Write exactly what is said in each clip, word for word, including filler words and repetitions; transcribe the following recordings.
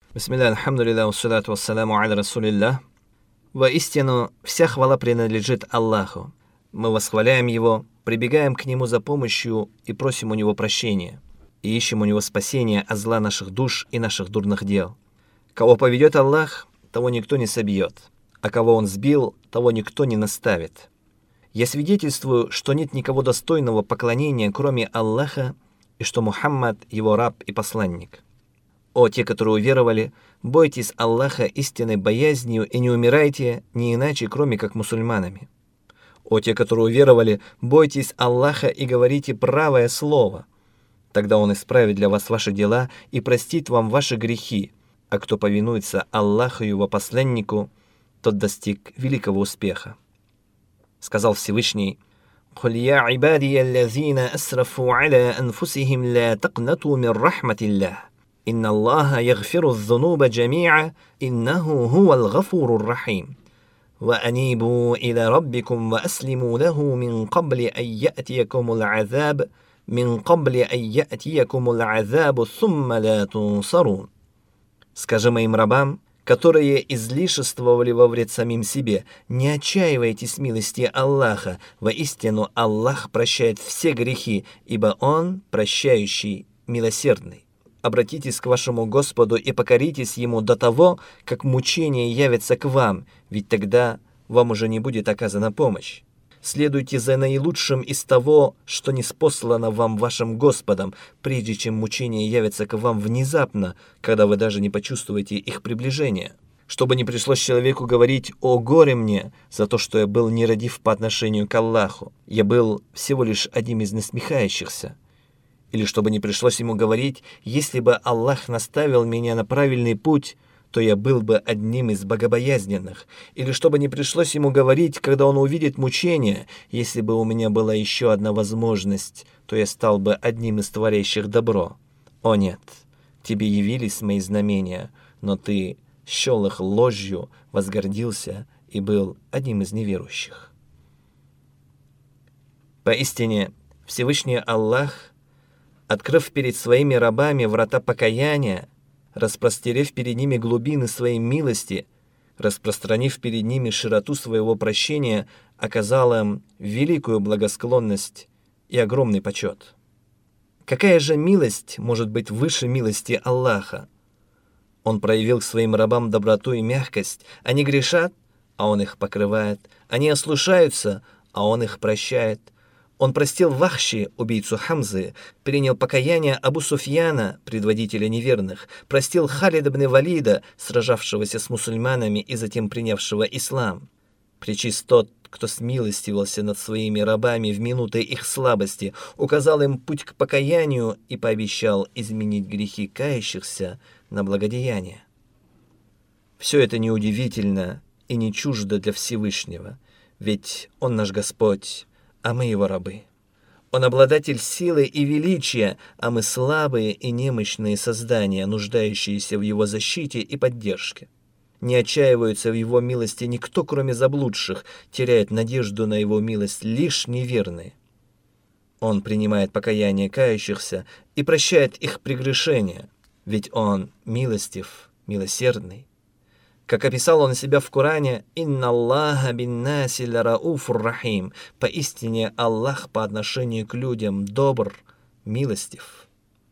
Бисмилля, алхамдулилля, вассалату вассаляму аля расулилля. Воистину, вся хвала принадлежит Аллаху. Мы восхваляем Его, прибегаем к Нему за помощью и просим у Него прощения, и ищем у Него спасения от зла наших душ и наших дурных дел. Кого поведет Аллах, того никто не собьет, а кого Он сбил, того никто не наставит. Я свидетельствую, что нет никого достойного поклонения, кроме Аллаха, и что Мухаммад — Его раб и посланник. О те, которые уверовали, бойтесь Аллаха истинной боязнью и не умирайте ни иначе, кроме как мусульманами. О те, которые уверовали, бойтесь Аллаха и говорите правое слово. Тогда Он исправит для вас ваши дела и простит вам ваши грехи, а кто повинуется Аллаху и Его посланнику, тот достиг великого успеха. Сказал Всевышний: «Куль я ибадия аллазина асрафу аля анфусихим ла тaqнату мин рахматиллах. Инна Аллаха ягфиру ззунуба джами'a, иннаху хувал гафуру рахим. Ва анибу иля раббикум ва аслиму лаху мин кабли ан я'тиякумул азаб, мин кабли ан я'тиякумул азабу сумма ла тунсарун». Скажи моим рабам, которые излишествовали во вред самим себе: не отчаивайтесь милости Аллаха, воистину Аллах прощает все грехи, ибо Он прощающий, милосердный. Обратитесь к вашему Господу и покоритесь Ему до того, как мучение явится к вам, ведь тогда вам уже не будет оказана помощь. Следуйте за наилучшим из того, что ниспослано вам вашим Господом, прежде чем мучения явятся к вам внезапно, когда вы даже не почувствуете их приближения. Чтобы не пришлось человеку говорить: «О горе мне за то, что я был нерадив по отношению к Аллаху, я был всего лишь одним из насмехающихся». Или чтобы не пришлось ему говорить: «Если бы Аллах наставил меня на правильный путь, то я был бы одним из богобоязненных». Или чтобы не пришлось ему говорить, когда он увидит мучения: «Если бы у меня была еще одна возможность, то я стал бы одним из творящих добро». О нет, тебе явились мои знамения, но ты счел их ложью, возгордился и был одним из неверующих. Поистине, Всевышний Аллах, открыв перед своими рабами врата покаяния, распростерев перед ними глубины своей милости, распространив перед ними широту своего прощения, оказал им великую благосклонность и огромный почет. Какая же милость может быть выше милости Аллаха? Он проявил к своим рабам доброту и мягкость. Они грешат, а Он их покрывает. Они ослушаются, а Он их прощает. Он простил Вахши, убийцу Хамзы, принял покаяние Абу Суфьяна, предводителя неверных, простил Халид ибн Валида, сражавшегося с мусульманами и затем принявшего ислам. Пречист тот, кто смилостивился над своими рабами в минуты их слабости, указал им путь к покаянию и пообещал изменить грехи кающихся на благодеяние. Все это неудивительно и не чуждо для Всевышнего, ведь Он наш Господь, а мы Его рабы. Он обладатель силы и величия, а мы слабые и немощные создания, нуждающиеся в Его защите и поддержке. Не отчаиваются в Его милости никто, кроме заблудших, теряет надежду на Его милость лишь неверные. Он принимает покаяние кающихся и прощает их прегрешения, ведь Он милостив, милосердный. Как описал Он себя в Коране: «Инна Аллаха бин-наси ла-рауфур рахим». Поистине Аллах по отношению к людям добр, милостив.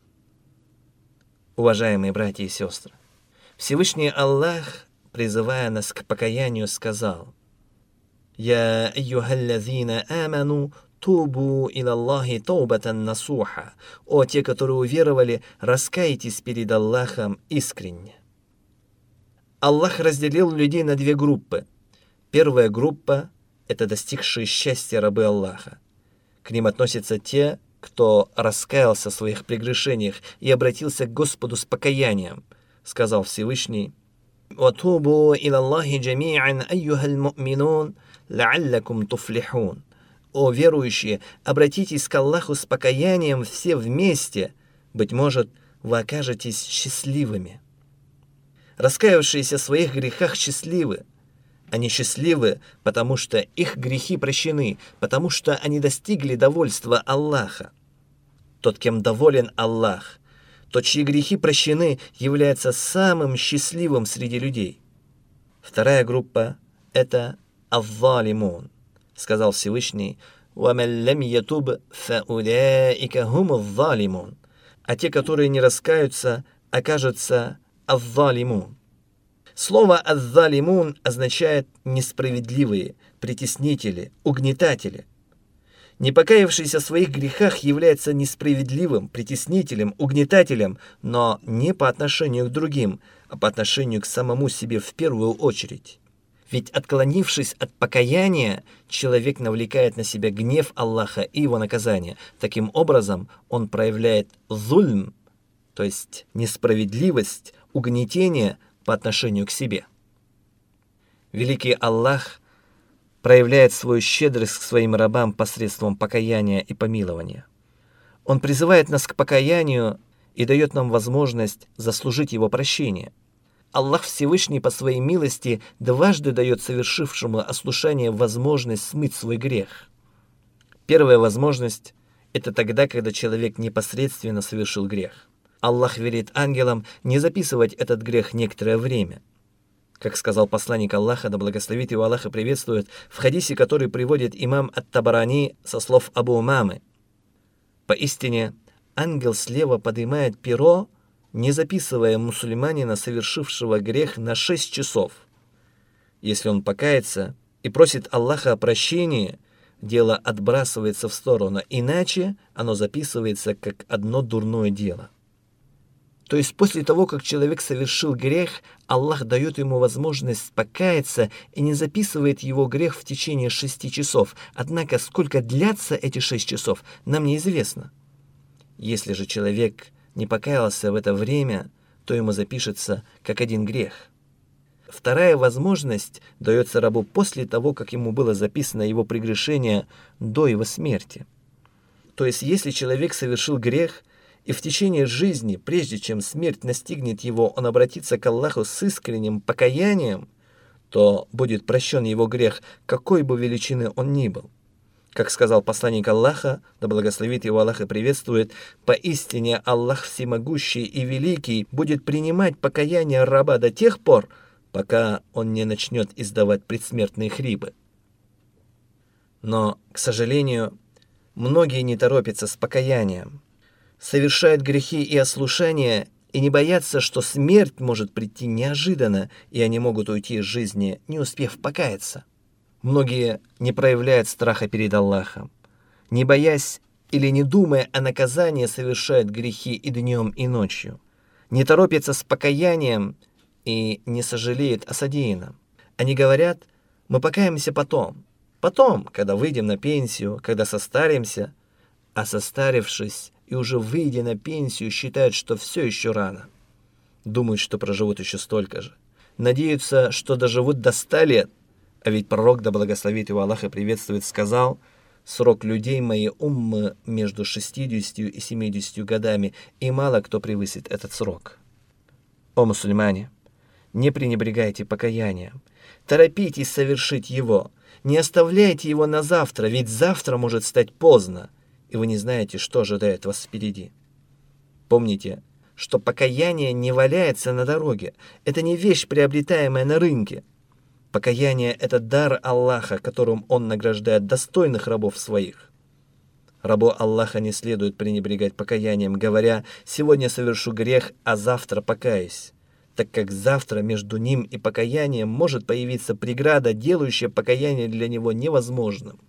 Уважаемые братья и сестры, Всевышний Аллах, призывая нас к покаянию, сказал: «Я айюхаллазина аману тубу иля Аллахи таубатан насуха». О те, которые уверовали, раскайтесь перед Аллахом искренне. Аллах разделил людей на две группы. Первая группа — это достигшие счастья рабы Аллаха. К ним относятся те, кто раскаялся в своих прегрешениях и обратился к Господу с покаянием. Сказал Всевышний: «Ватубу иля Аллахи джами'ан айюхаль му'минун ла'аллакум туфлихун». О верующие, обратитесь к Аллаху с покаянием все вместе, быть может, вы окажетесь счастливыми. Раскаявшиеся в своих грехах счастливы. Они счастливы, потому что их грехи прощены, потому что они достигли довольства Аллаха. Тот, кем доволен Аллах, тот, чьи грехи прощены, является самым счастливым среди людей. Вторая группа – это «Ав-залимун», сказал Всевышний, «Ваман лам ятуб фауляика хумуз залимун», а те, которые не раскаются, окажутся «ав-залимун». Слово «ав-залимун» означает «несправедливые», «притеснители», «угнетатели». Не покаявшийся в своих грехах является несправедливым, притеснителем, угнетателем, но не по отношению к другим, а по отношению к самому себе в первую очередь. Ведь отклонившись от покаяния, человек навлекает на себя гнев Аллаха и его наказание. Таким образом, он проявляет зульм, то есть несправедливость, угнетение по отношению к себе. Великий Аллах проявляет свою щедрость к своим рабам посредством покаяния и помилования. Он призывает нас к покаянию и дает нам возможность заслужить его прощение. Аллах Всевышний по своей милости дважды дает совершившему ослушание возможность смыть свой грех. Первая возможность – это тогда, когда человек непосредственно совершил грех. Аллах велит ангелам не записывать этот грех некоторое время. Как сказал посланник Аллаха, да благословит его Аллах и приветствует, в хадисе, который приводит имам ат-Табарани со слов Абу Умамы. Поистине, ангел слева поднимает перо, не записывая мусульманина, совершившего грех, на шесть часов. Если он покается и просит Аллаха о прощении, дело отбрасывается в сторону, иначе оно записывается как одно дурное дело. То есть после того, как человек совершил грех, Аллах дает ему возможность покаяться и не записывает его грех в течение шести часов. Однако, сколько длятся эти шесть часов, нам неизвестно. Если же человек не покаялся в это время, то ему запишется как один грех. Вторая возможность дается рабу после того, как ему было записано его прегрешение до его смерти. То есть, если человек совершил грех, и в течение жизни, прежде чем смерть настигнет его, он обратится к Аллаху с искренним покаянием, то будет прощен его грех, какой бы величины он ни был. Как сказал посланник Аллаха, да благословит его Аллах и приветствует, «Поистине Аллах всемогущий и великий будет принимать покаяние раба до тех пор, пока он не начнет издавать предсмертные хрипы». Но, к сожалению, многие не торопятся с покаянием, совершают грехи и ослушания и не боятся, что смерть может прийти неожиданно, и они могут уйти из жизни, не успев покаяться. Многие не проявляют страха перед Аллахом, не боясь или не думая о наказании, совершают грехи и днем, и ночью, не торопятся с покаянием и не сожалеют о содеянном. Они говорят: мы покаемся потом, потом, когда выйдем на пенсию, когда состаримся, а состарившись и уже выйдя на пенсию, считают, что все еще рано. Думают, что проживут еще столько же. Надеются, что доживут до ста лет. А ведь пророк, да благословит его Аллах и приветствует, сказал: «Срок людей моей уммы между шестьюдесятью и семидесятью годами, и мало кто превысит этот срок». О мусульмане, не пренебрегайте покаянием, торопитесь совершить его, не оставляйте его на завтра, ведь завтра может стать поздно, и вы не знаете, что ожидает вас впереди. Помните, что покаяние не валяется на дороге, это не вещь, приобретаемая на рынке. Покаяние – это дар Аллаха, которым Он награждает достойных рабов своих. Рабу Аллаха не следует пренебрегать покаянием, говоря: «Сегодня совершу грех, а завтра покаюсь», так как завтра между ним и покаянием может появиться преграда, делающая покаяние для него невозможным.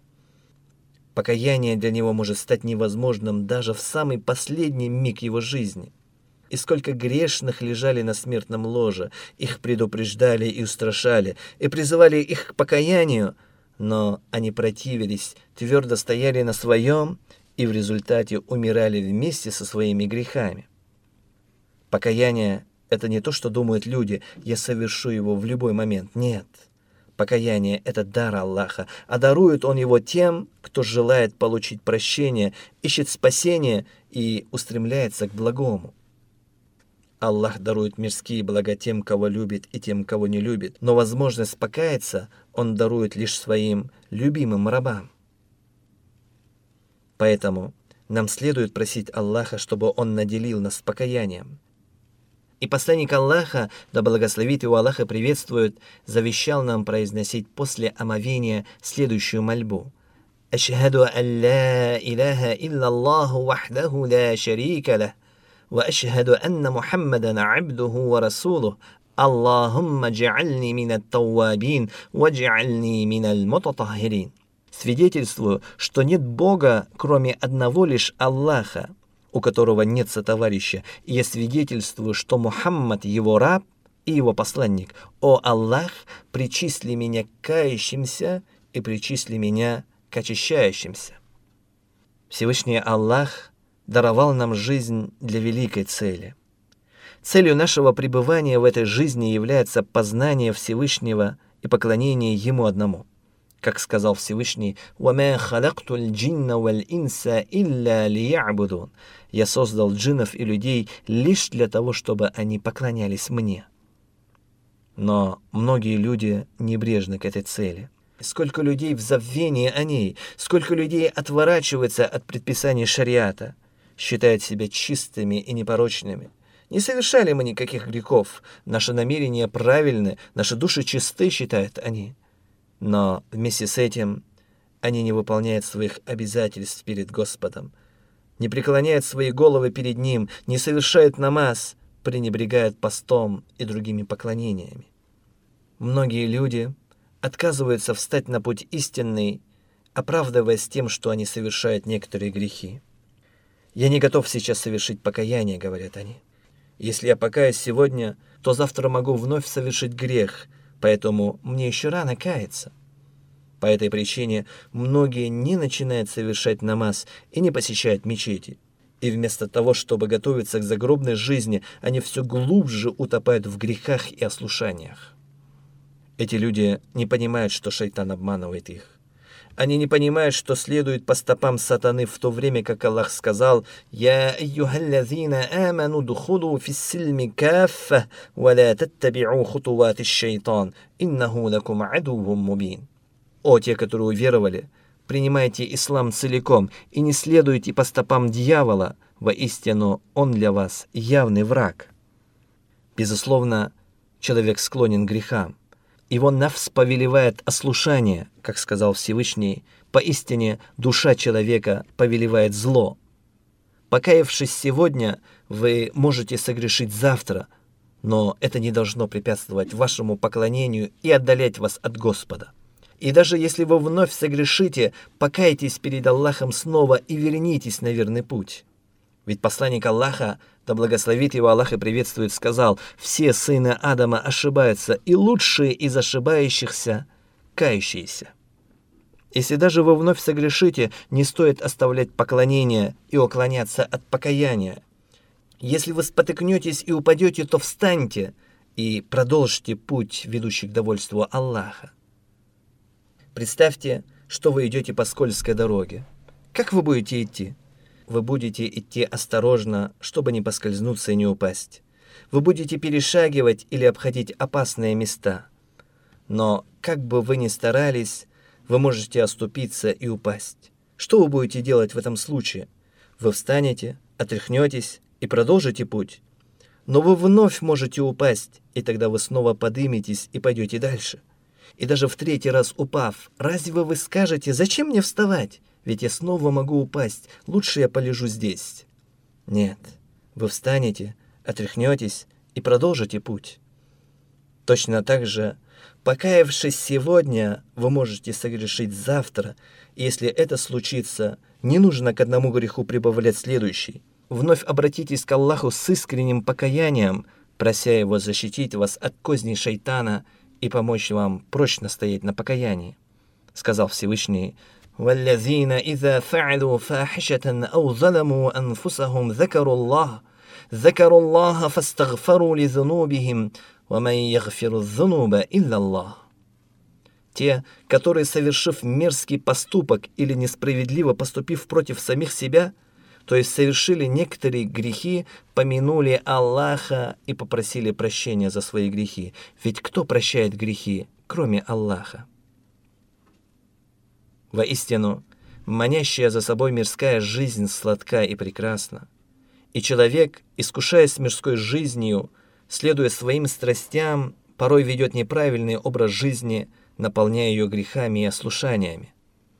Покаяние для него может стать невозможным даже в самый последний миг его жизни. И сколько грешных лежали на смертном ложе, их предупреждали и устрашали, и призывали их к покаянию, но они противились, твердо стояли на своем и в результате умирали вместе со своими грехами. Покаяние – это не то, что думают люди: «я совершу его в любой момент». Нет. Покаяние – это дар Аллаха, а дарует Он его тем, кто желает получить прощение, ищет спасение и устремляется к благому. Аллах дарует мирские блага тем, кого любит, и тем, кого не любит, но возможность покаяться Он дарует лишь своим любимым рабам. Поэтому Нам следует просить Аллаха, чтобы Он наделил нас покаянием. И посланник Аллаха, да благословит его Аллах и приветствует, завещал нам произносить после омовения следующую мольбу. «Ашхаду ан ла илаха илляллаху вахдаху ла шарика лах, ва ашхаду анна Мухаммадан абдуху ва расулух, Аллахумма джа'альни минат тауабин, ва джа'альни миналь мутатаххирин». Свидетельствую, что нет Бога, кроме одного лишь Аллаха, у которого нет сотоварища, и я свидетельствую, что Мухаммад его раб и его посланник. О Аллах, причисли меня к кающимся и причисли меня к очищающимся. Всевышний Аллах даровал нам жизнь для великой цели. Целью нашего пребывания в этой жизни является познание Всевышнего и поклонение Ему одному. Как сказал Всевышний, «Вама халактуль джинна валь инса илля лиябудун». «Я создал джиннов и людей лишь для того, чтобы они поклонялись мне». Но многие люди небрежны к этой цели. Сколько людей в забвении о ней, сколько людей отворачивается от предписаний шариата, считают себя чистыми и непорочными. Не совершали мы никаких грехов, наши намерения правильны, наши души чисты, считают они. Но вместе с этим они не выполняют своих обязательств перед Господом, не преклоняют свои головы перед Ним, не совершают намаз, пренебрегают постом и другими поклонениями. Многие люди отказываются встать на путь истинный, оправдываясь тем, что они совершают некоторые грехи. «Я не готов сейчас совершить покаяние», — говорят они. «Если я покаюсь сегодня, то завтра могу вновь совершить грех, поэтому мне еще рано каяться». По этой причине многие не начинают совершать намаз и не посещают мечети. И вместо того, чтобы готовиться к загробной жизни, они все глубже утопают в грехах и ослушаниях. Эти люди не понимают, что шайтан обманывает их. Они не понимают, что следует по стопам сатаны, в то время как Аллах сказал: «Я айюхаллазина аману духулу фиссильми каффа, ва ла таттаби'у хутувати шайтан, иннаху лакум адуввум мубин». «О, те, которые уверовали, принимайте ислам целиком и не следуйте по стопам дьявола, воистину он для вас явный враг». Безусловно, человек склонен к грехам. Его нафс повелевает ослушание, как сказал Всевышний, поистине душа человека повелевает зло. Покаявшись сегодня, вы можете согрешить завтра, но это не должно препятствовать вашему поклонению и отдалять вас от Господа. И даже если вы вновь согрешите, покайтесь перед Аллахом снова и вернитесь на верный путь. Ведь посланник Аллаха, да благословит его Аллах и приветствует, сказал: «Все сыны Адама ошибаются, и лучшие из ошибающихся – кающиеся». Если даже вы вновь согрешите, не стоит оставлять поклонение и уклоняться от покаяния. Если вы спотыкнетесь и упадете, то встаньте и продолжите путь, ведущий к довольству Аллаха. Представьте, что вы идете по скользкой дороге. Как вы будете идти? Вы будете идти осторожно, чтобы не поскользнуться и не упасть. Вы будете перешагивать или обходить опасные места. Но как бы вы ни старались, вы можете оступиться и упасть. Что вы будете делать в этом случае? Вы встанете, отряхнетесь и продолжите путь. Но вы вновь можете упасть, и тогда вы снова подыметесь и пойдете дальше. И даже в третий раз упав, разве вы скажете: «Зачем мне вставать? Ведь я снова могу упасть, лучше я полежу здесь». Нет, вы встанете, отряхнетесь и продолжите путь. Точно так же, покаявшись сегодня, вы можете согрешить завтра, и если это случится, не нужно к одному греху прибавлять следующий. Вновь обратитесь к Аллаху с искренним покаянием, прося Его защитить вас от козней шайтана и помочь вам прочно стоять на покаянии. Сказал Всевышний: «Валлазина иза фа'алу фахишатан ау заламу анфусахум закару Аллах, закару Аллаха фастагфару ли зунубихим, ва ман ягфиру зунуба илля Аллах». Те, которые, совершив мерзкий поступок или несправедливо поступив против самих себя, то есть совершили некоторые грехи, помянули Аллаха и попросили прощения за свои грехи. Ведь кто прощает грехи, кроме Аллаха? Воистину, Манящая за собой мирская жизнь сладка и прекрасна. И человек, искушаясь мирской жизнью, следуя своим страстям, порой ведет неправильный образ жизни, наполняя ее грехами и ослушаниями.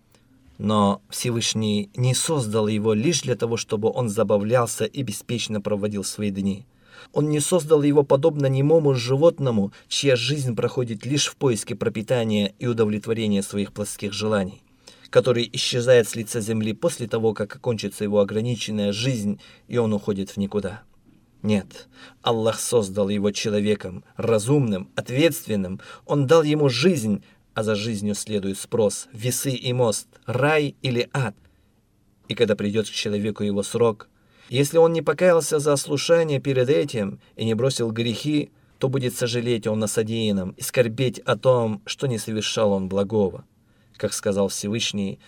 Но Всевышний не создал его лишь для того, чтобы он забавлялся и беспечно проводил свои дни. Он не создал его подобно немому животному, чья жизнь проходит лишь в поиске пропитания и удовлетворения своих плотских желаний, который исчезает с лица земли после того, как окончится его ограниченная жизнь, и он уходит в никуда. Нет, Аллах создал его человеком, разумным, ответственным. Он дал ему жизнь, а за жизнью следует спрос, весы и мост, рай или ад. И когда придет к человеку его срок, если он не покаялся за ослушание перед этим и не бросил грехи, то будет сожалеть он о содеянном и скорбеть о том, что не совершал он благого. Как сказал Всевышний: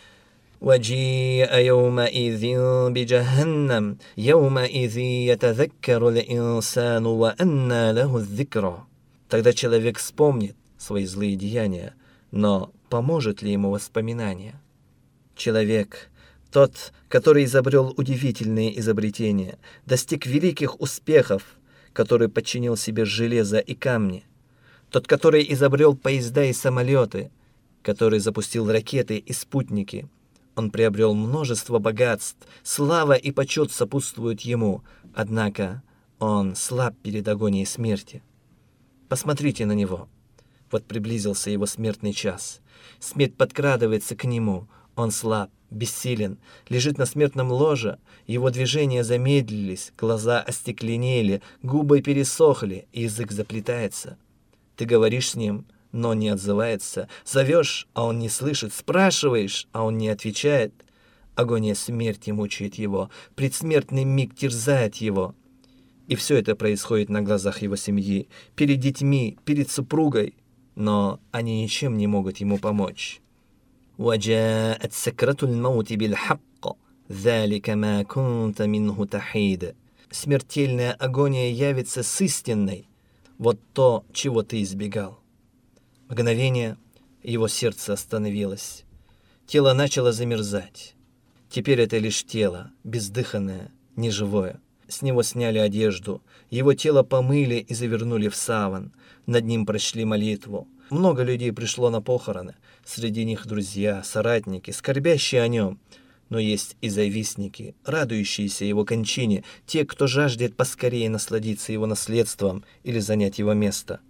وَجِيءَ يَوْمَئِذٍ بِجَهَنَّمَ يَوْمَئِذٍ يَتَذَكَّرُ الْإِنسَانُ وَأَنَّى لَهُ الذِّكْرَى. Тогда человек вспомнит свои злые деяния, но поможет ли ему воспоминание? Человек, тот, который изобрел удивительные изобретения, достиг великих успехов, который подчинил себе железо и камни, тот, который изобрел поезда и самолеты, который запустил ракеты и спутники. Он приобрел множество богатств, слава и почет сопутствуют ему, однако он слаб перед агонией смерти. Посмотрите на него. Вот приблизился его смертный час. Смерть подкрадывается к нему. Он слаб, бессилен, лежит на смертном ложе. Его движения замедлились, глаза остекленели, губы пересохли, язык заплетается. Ты говоришь с ним, но он не отзывается. Зовешь, а он не слышит. Спрашиваешь, а он не отвечает. Агония смерти мучает его. Предсмертный миг терзает его. И все это происходит на глазах его семьи, перед детьми, перед супругой. Но они ничем не могут ему помочь. وَجَاءَتْ سَكْرَةُ الْمَوْتِ بِالْحَقِّ ذَلِكَ مَا كُنْتَ مِنْهُ تَحِيدَ. Смертельная агония явится с истинной. Вот то, чего ты избегал. Мгновение его сердце остановилось. Тело начало замерзать. Теперь это лишь тело, бездыханное, неживое. С него сняли одежду, его тело помыли и завернули в саван. Над ним прочли молитву. Много людей пришло на похороны. Среди них друзья, соратники, скорбящие о нем. Но есть и завистники, радующиеся его кончине, те, кто жаждет поскорее насладиться его наследством или занять его место.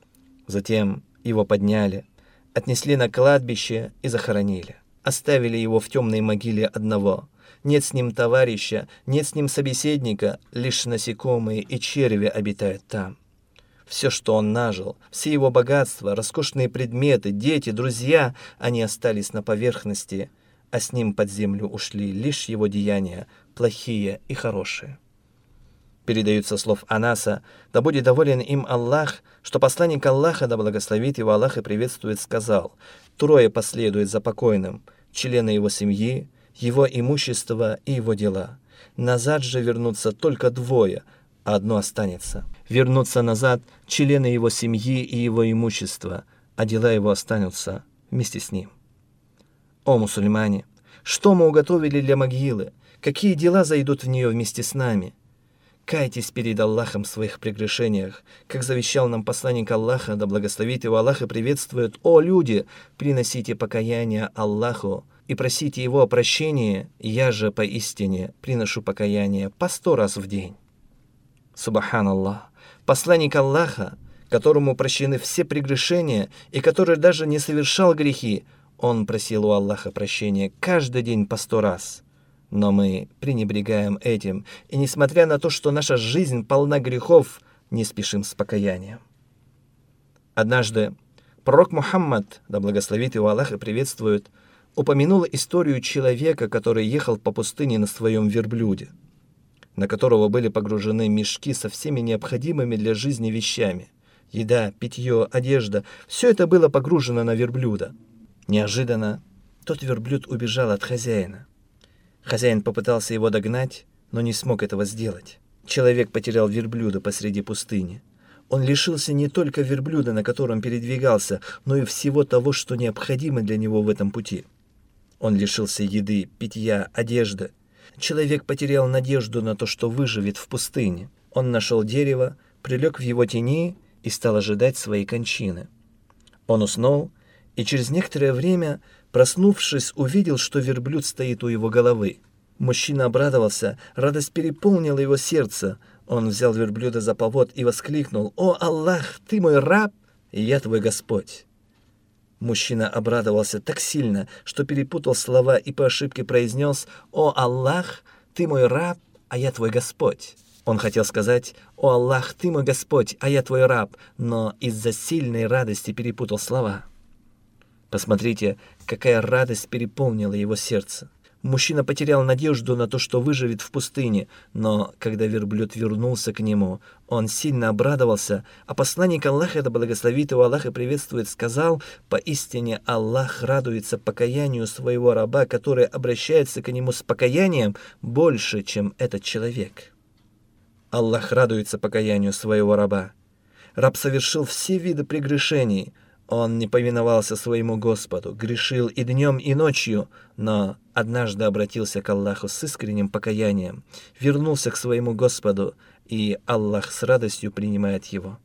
Затем его подняли, отнесли на кладбище и захоронили. Оставили его в темной могиле одного. Нет с ним товарища, нет с ним собеседника, лишь насекомые и черви обитают там. Все, что он нажил, все его богатства, роскошные предметы, дети, друзья, они остались на поверхности, а с ним под землю ушли лишь его деяния, плохие и хорошие. Передаются слов Анаса, да будет доволен им Аллах, что посланник Аллаха, да благословит его Аллах и приветствует, сказал: трое последуют за покойным, члены его семьи, его имущество и его дела. Назад же вернутся только двое, а одно останется. Вернутся назад члены его семьи и его имущества, а дела его останутся вместе с ним. О мусульмане, что мы уготовили для могилы? Какие дела зайдут в нее вместе с нами? Кайтесь перед Аллахом в своих прегрешениях, как завещал нам посланник Аллаха, да благословит его Аллах и приветствует. О люди, приносите покаяние Аллаху и просите его о прощении, я же поистине приношу покаяние по сто раз в день. Субханаллах, посланник Аллаха, которому прощены все прегрешения и который даже не совершал грехи, он просил у Аллаха прощения каждый день по сто раз. Но мы пренебрегаем этим, и несмотря на то, что наша жизнь полна грехов, не спешим с покаянием. Однажды пророк Мухаммад, да благословит его Аллах и приветствует, упомянул историю человека, который ехал по пустыне на своем верблюде, на которого были погружены мешки со всеми необходимыми для жизни вещами. Еда, питье, одежда – все это было погружено на верблюда. Неожиданно тот верблюд убежал от хозяина. Хозяин попытался его догнать, но не смог этого сделать. Человек потерял верблюда посреди пустыни. Он лишился не только верблюда, на котором передвигался, но и всего того, что необходимо для него в этом пути. Он лишился еды, питья, одежды. Человек потерял надежду на то, что выживет в пустыне. Он нашел дерево, прилег в его тени и стал ожидать своей кончины. Он уснул, и через некоторое время, проснувшись, увидел, что верблюд стоит у его головы. Мужчина обрадовался, радость переполнила его сердце. Он взял верблюда за повод и воскликнул: «О Аллах, ты мой раб, и я твой Господь!» Мужчина обрадовался так сильно, что перепутал слова и по ошибке произнес: «О Аллах, ты мой раб, а я твой Господь». Он хотел сказать: «О Аллах, ты мой Господь, а я твой раб», но из-за сильной радости перепутал слова. Посмотрите, какая радость переполнила его сердце. Мужчина потерял надежду на то, что выживет в пустыне, но когда верблюд вернулся к нему, он сильно обрадовался, а посланник Аллаха, да благословит его Аллах и приветствует, сказал: «Поистине Аллах радуется покаянию своего раба, который обращается к нему с покаянием больше, чем этот человек». Аллах радуется покаянию своего раба. Раб совершил все виды прегрешений. Он не повиновался своему Господу, грешил и днем, и ночью, но однажды обратился к Аллаху с искренним покаянием, вернулся к своему Господу, и Аллах с радостью принимает его.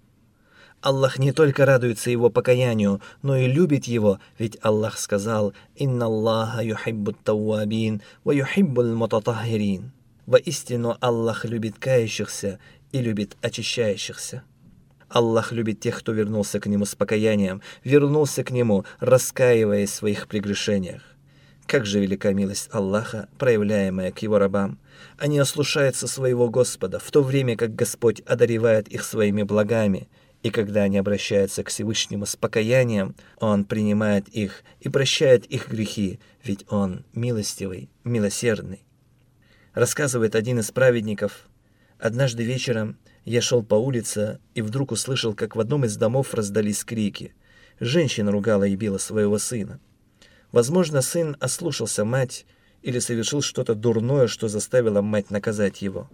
Аллах не только радуется его покаянию, но и любит его, ведь Аллах сказал: «Инна Аллаха юхиббут тауабин, ва юхиббул мутатаххирин». Воистину Аллах любит кающихся и любит очищающихся. Аллах любит тех, кто вернулся к Нему с покаянием, вернулся к Нему, раскаиваясь в своих прегрешениях. Как же велика милость Аллаха, проявляемая к Его рабам. Они ослушаются своего Господа, в то время как Господь одаривает их своими благами, и когда они обращаются к Всевышнему с покаянием, Он принимает их и прощает их грехи, ведь Он милостивый, милосердный. Рассказывает один из праведников: «Однажды вечером я шел по улице и вдруг услышал, как в одном из домов раздались крики. Женщина ругала и била своего сына. Возможно, сын ослушался мать или совершил что-то дурное, что заставило мать наказать его.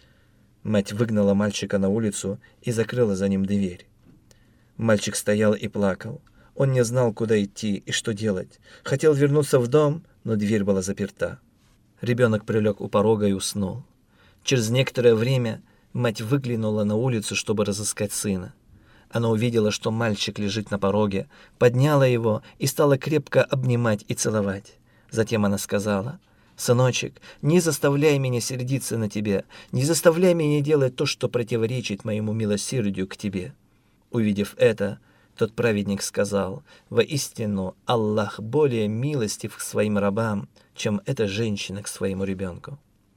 Мать выгнала мальчика на улицу и закрыла за ним дверь. Мальчик стоял и плакал. Он не знал, куда идти и что делать. Хотел вернуться в дом, но дверь была заперта. Ребенок прилег у порога и уснул. Через некоторое время мать выглянула на улицу, чтобы разыскать сына. Она увидела, что мальчик лежит на пороге, подняла его и стала крепко обнимать и целовать. Затем она сказала: «Сыночек, не заставляй меня сердиться на тебя, не заставляй меня делать то, что противоречит моему милосердию к тебе». Увидев это, тот праведник сказал: «Воистину Аллах более милостив к своим рабам, чем эта женщина к своему ребенку».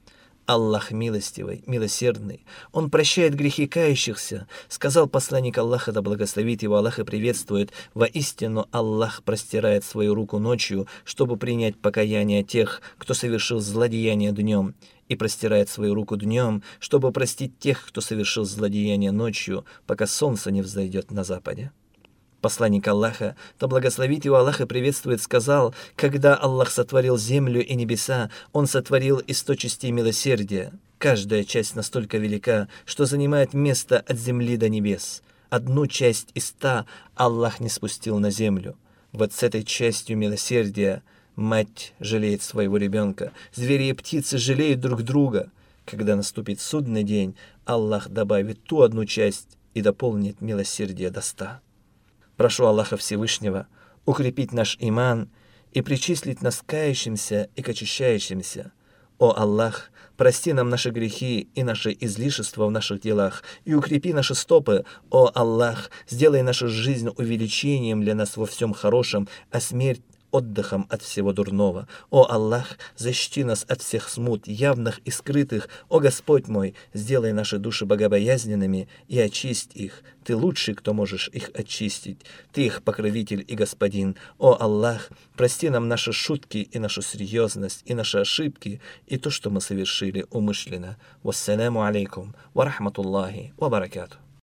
Аллах милостивый, милосердный, Он прощает грехи кающихся, сказал посланник Аллаха, да благословит его Аллах и приветствует: «Воистину Аллах простирает свою руку ночью, чтобы принять покаяние тех, кто совершил злодеяние днем, и простирает свою руку днем, чтобы простить тех, кто совершил злодеяние ночью, пока солнце не взойдет на западе». Посланник Аллаха, да благословит его Аллах и приветствует, сказал: «Когда Аллах сотворил землю и небеса, Он сотворил из сто частей милосердия. Каждая часть настолько велика, что занимает место от земли до небес. Одну часть из ста Аллах не спустил на землю. Вот с этой частью милосердия мать жалеет своего ребенка, звери и птицы жалеют друг друга. Когда наступит судный день, Аллах добавит ту одну часть и дополнит милосердие до ста». Прошу Аллаха Всевышнего укрепить наш иман и причислить нас к кающимся и к очищающимся. О Аллах, прости нам наши грехи и наши излишества в наших делах, и укрепи наши стопы. О Аллах, сделай нашу жизнь увеличением для нас во всем хорошем, а смерть отдыхом от всего дурного. О Аллах, защити нас от всех смут, явных и скрытых. О Господь мой, сделай наши души богобоязненными и очисть их. Ты лучший, кто можешь их очистить. Ты их покровитель и господин. О Аллах, прости нам наши шутки и нашу серьезность, и наши ошибки, и то, что мы совершили умышленно. Вассаляму алейкум ва рахматуллахи ва баракату.